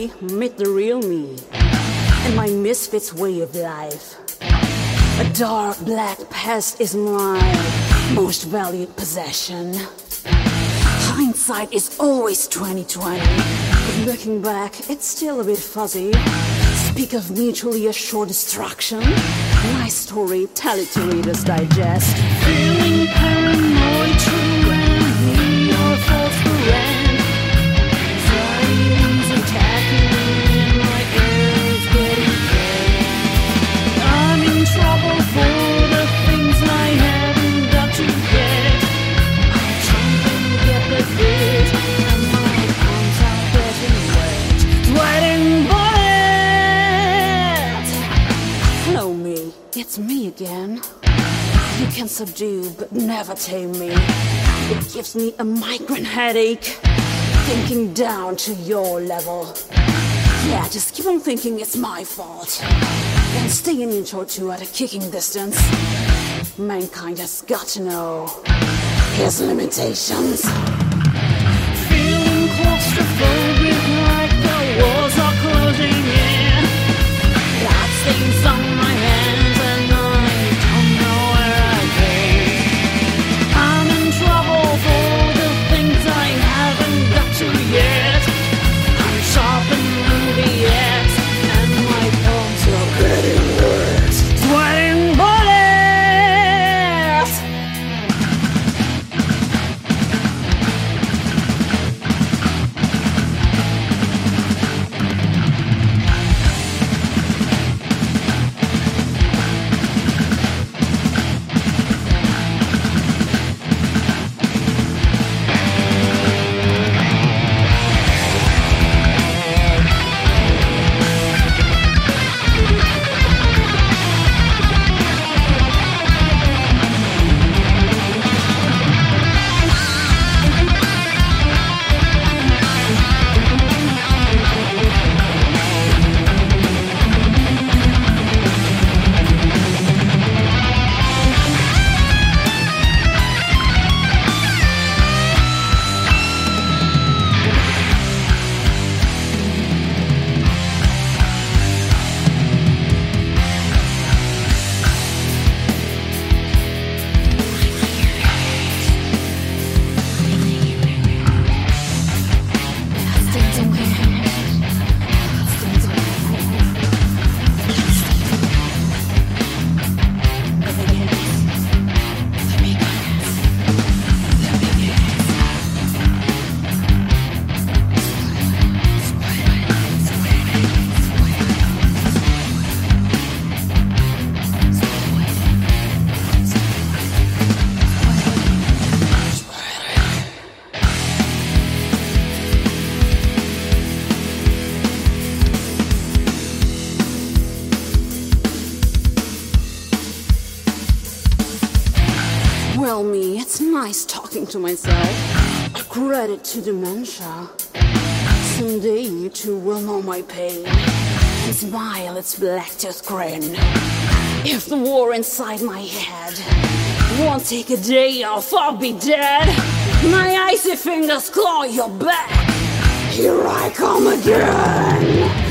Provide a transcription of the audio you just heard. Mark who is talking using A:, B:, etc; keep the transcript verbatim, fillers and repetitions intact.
A: finally met the real me and my misfits way of life. A dark black past is my most valued possession. Hindsight is always twenty twenty, but looking back, it's still a bit fuzzy. Speak of mutually assured destruction. My story, tell it to Reader's Digest. Feeling paranoid to when your false friend. Anxiety's attacking me, my ears getting paid. I'm in trouble for the things I haven't got to get. I'm trying to get the bit, and my arms are getting wet. Sweating bullets. Hello, me. It's me again. You can subdue, but never tame me. It gives me a migraine headache, thinking down to your level. Yeah, just keep on thinking it's my fault, and stay in your two at a kicking distance. Mankind has got to know his limitations. Feeling claustrophobic like the walls are closing in. Blood stains on my hands and I don't know where I've been. I'm in trouble for the things I haven't got to yet. I'm sharpening the axe and my palms are getting wet. Sweating bullets. Well, me, it's nice talking to myself. A credit to dementia. Someday you too will know my pain and smile its black-tooth grin. If the war inside my head won't take a day off, I'll be dead. My icy fingers claw your back. Here I come again.